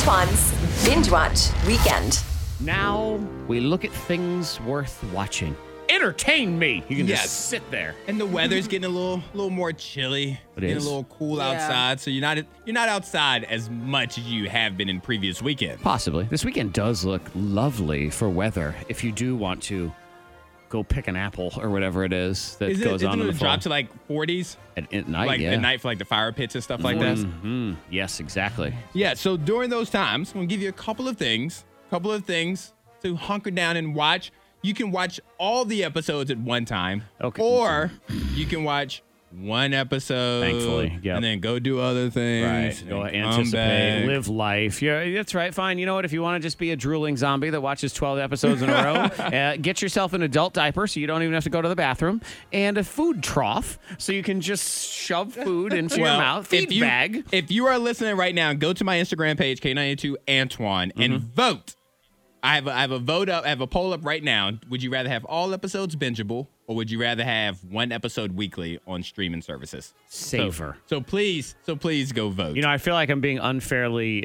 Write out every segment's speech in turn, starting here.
Antoine's Binge Watch Weekend. Now we look at things worth watching. Entertain me. You can just sit there. And the weather's getting a little more chilly. It getting is. a little cool outside, so you're not outside as much as you have been in previous weekends. Possibly. This weekend does look lovely for weather. If you do want to go pick an apple or whatever it is that goes on in the it fall. drop to like 40s? At night, Like yeah. at night for like the fire pits and stuff like that? Mm-hmm. Yes, exactly. Yeah, so during those times, I'm going to give you a couple of things to hunker down and watch. You can watch all the episodes at one time. Okay. Or you can watch one episode. Thankfully, yep. And then go do other things. Right. Go and anticipate, come back. live life. Yeah, that's right. Fine. You know what? If you want to just be a drooling zombie that watches 12 episodes in a row, get yourself an adult diaper so you don't even have to go to the bathroom, and a food trough so you can just shove food into your mouth. Feed bag. If you are listening right now, go to my Instagram page, K92 Antoine, and vote. I have a vote up. I have a poll up right now. Would you rather have all episodes bingeable, or would you rather have one episode weekly on streaming services? Savor. So please go vote. You know, I feel like I'm being unfairly,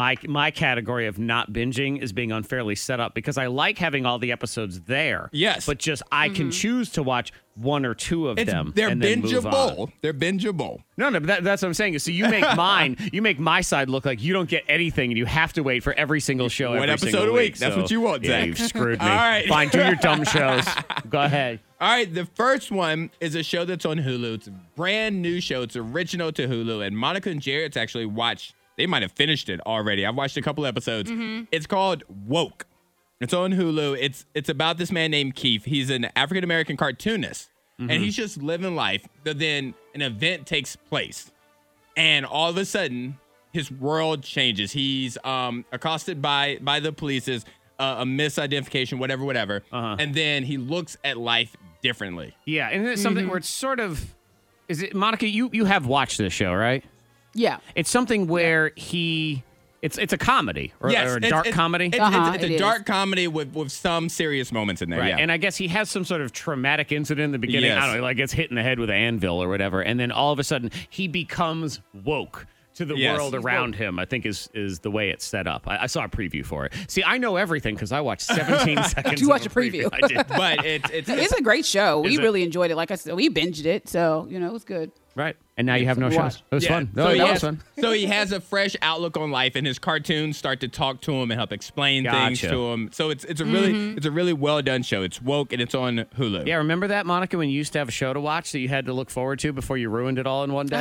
my category of not binging is being unfairly set up because I like having all the episodes there. Yes. But just I can choose to watch one or two of them. They're and then move on. bingeable. They're bingeable. No, but that's what I'm saying. So you make my side look like you don't get anything and you have to wait for every single show One every episode single a week. That's So, what you want, yeah, Zach. you've screwed me. All right. Fine, do your dumb shows. Go ahead. All right, the first one is a show that's on Hulu. It's a brand new show. It's original to Hulu, and Monica and Jared's actually watched. They might have finished it already. I've watched a couple episodes. It's called Woke. It's on Hulu. It's about this man named Keith. He's an African-American cartoonist, and he's just living life. But then an event takes place, and all of a sudden, his world changes. He's accosted by the police. A misidentification, whatever. And then he looks at life differently. Yeah, and it's something where it's sort of, is it, Monica, you have watched this show, right? Yeah. It's something where it's a comedy or a dark comedy. It's a dark comedy with some serious moments in there. Right. Yeah. And I guess he has some sort of traumatic incident in the beginning. Yes. I don't know, like gets hit in the head with an anvil or whatever. And then all of a sudden he becomes woke to the world around him, I think is the way it's set up. I saw a preview for it. See, I know everything because I watched 17 seconds. You watched of a preview. I did. But It's a great show. We really enjoyed it. Like I said, we binged it, so it was good. Right. And now you have no shows. It was fun. So, That was fun. so he has a fresh outlook on life, and his cartoons start to talk to him and help explain things to him. So it's a really well done show. It's woke and it's on Hulu. Yeah, remember that, Monica, when you used to have a show to watch that you had to look forward to before you ruined it all in one day?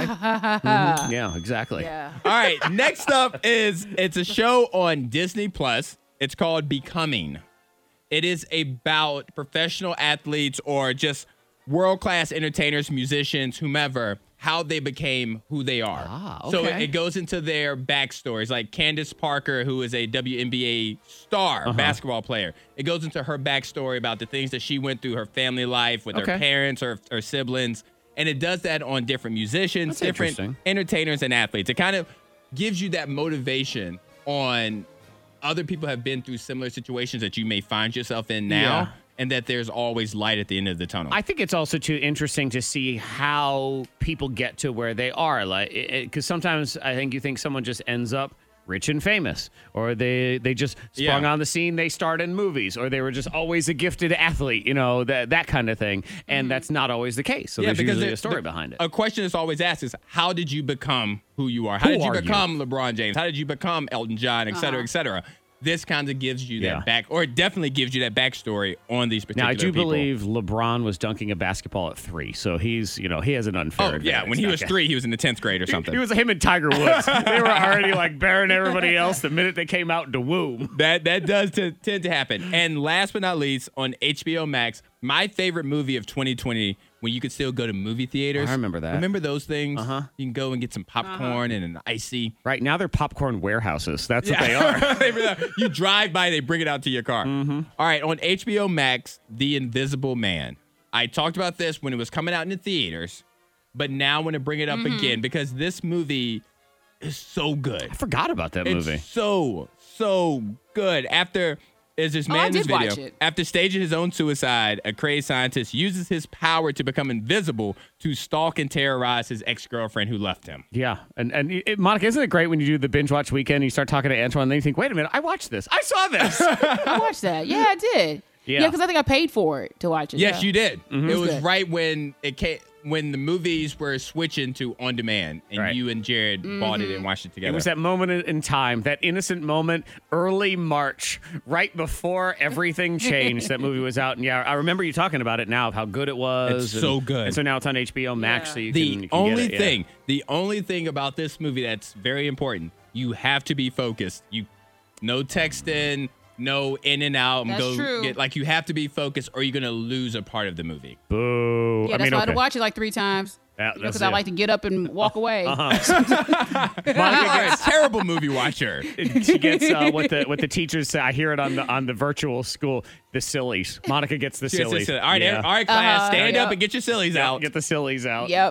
Yeah, exactly. Yeah. All right. Next up it's a show on Disney Plus. It's called Becoming. It is about professional athletes or just world-class entertainers, musicians, whomever, how they became who they are. Ah, okay. So it goes into their backstories, like Candace Parker, who is a WNBA star basketball player. It goes into her backstory about the things that she went through, her family life with her parents or her siblings. And it does that on different musicians, That's different interesting. entertainers and athletes. It kind of gives you that motivation on other people have been through similar situations that you may find yourself in now. Yeah. And that there's always light at the end of the tunnel. I think it's also too interesting to see how people get to where they are. Like, because sometimes I think you think someone just ends up rich and famous, or they just sprung on the scene, they starred in movies, or they were just always a gifted athlete, that kind of thing. And that's not always the case. So there's usually a story behind it. A question that's always asked is, how did you become who you are? How did you become LeBron James? How did you become Elton John, et cetera, et cetera? This kind of gives you that back, or it definitely gives you that backstory on these particular people. Now, I do believe LeBron was dunking a basketball at 3, so he's, he has an unfair advantage. Yeah, when he was 3, he was in the 10th grade or something. He was him and Tiger Woods. They were already like bearing everybody else the minute they came out to woo. That does tend to happen. And last but not least, on HBO Max, my favorite movie of 2020, when you could still go to movie theaters. I remember that. Remember those things? You can go and get some popcorn and an icy. Right, now they're popcorn warehouses. That's what they are. You drive by, they bring it out to your car. All right, on HBO Max, The Invisible Man. I talked about this when it was coming out in the theaters, but now I want to bring it up again because this movie is so good. I forgot about that movie. It's so good. After is this I man in this did watch video. it. After staging his own suicide, a crazed scientist uses his power to become invisible to stalk and terrorize his ex-girlfriend who left him. Yeah. Monica, isn't it great when you do the binge watch weekend and you start talking to Antoine and then you think, wait a minute, I watched this. I saw this. I watched that. Yeah, I did. Yeah. Because I think I paid for it to watch it. Yes, yeah. you did. Mm-hmm. It was good. right when it came, when the movies were switching to on demand, and Right. you and Jared bought it and watched it together. It was that moment in time, that innocent moment, early March, right before everything changed. That movie was out. And yeah, I remember you talking about it now, of how good it was. It's so good. And so now it's on HBO Max, Yeah. so you the can only get it, yeah. the only thing about this movie that's very important, you have to be focused. No texting, no in and out. That's true. You have to be focused, or you're gonna lose a part of the movie. Boo. Yeah, that's why I had to watch it like 3 times. Yeah, that's Because I it. like to get up and walk away. Monica You are a terrible movie watcher. she gets what the teachers say. I hear it on the virtual school. The sillies. Monica gets the All sillies. right, Yeah. all right, class, stand Yep. up and get your sillies Yeah, out. get the sillies out. Yep.